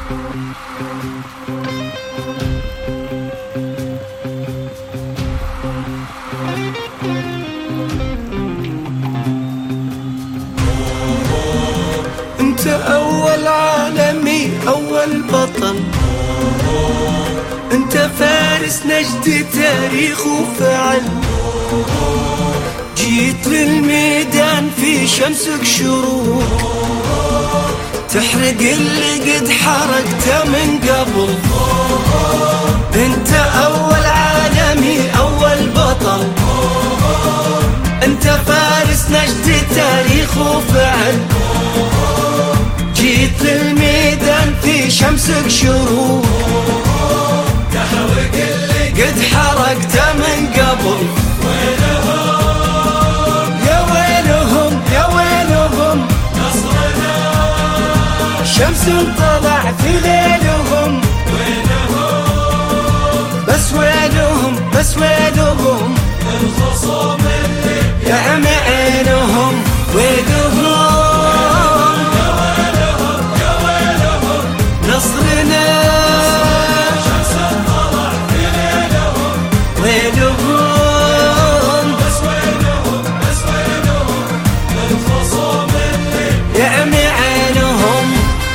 انت اول عالمي اول بطل، انت فارس نجد تاريخ وفعل، جيت للميدان في شمسك شروق، تحرق اللي قد حرقته من قبل. انت اول عالمي اول بطل، انت فارس نجد تاريخ وفعل، جيت للميدان في شمسك شروق، تحرق اللي قد حرقته من قبل. ويلهم يا ويلهم يا ويلهم، نصرنا شمس طلع في ليلهم. ويلهم بس ويلهم بس ويلهم، الخصوم اللي يعمي عينهم. ويلهم نصرنا شمس طلع في ليلهم. ويلهم بس ويلهم بس ويلهم، الخصوم اللي يعمي عينهم.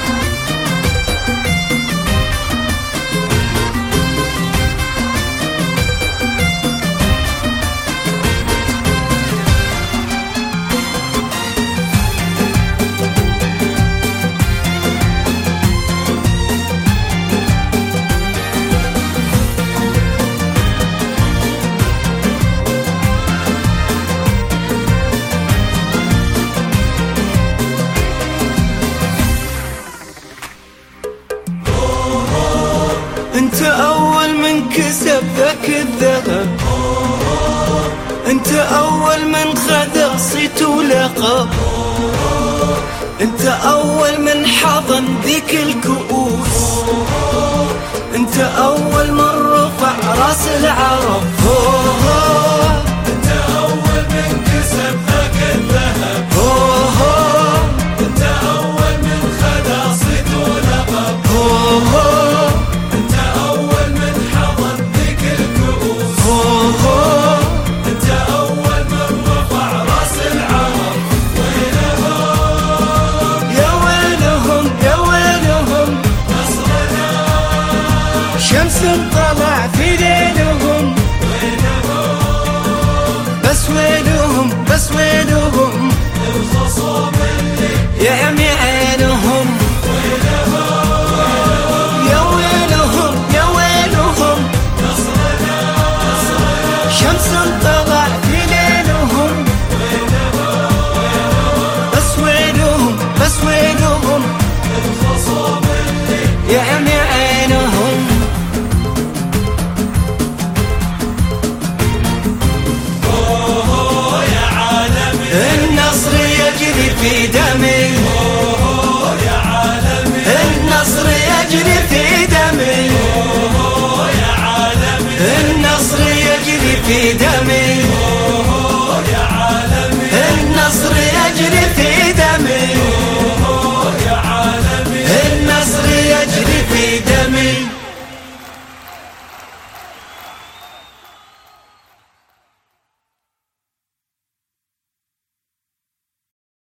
انت اول من كسب ذاك الذهب، انت اول من خذ صيت ولقب، انت اول من حضن ذيك الكؤوس، انت اول من رفع راس العرب. انت اول من كسب ذاك الذهب، انت اول من خذ صيت ولقب، انت اول من رفع راس العرب. ويلهم يا ويلهم يا ويلهم، نصرنا شمس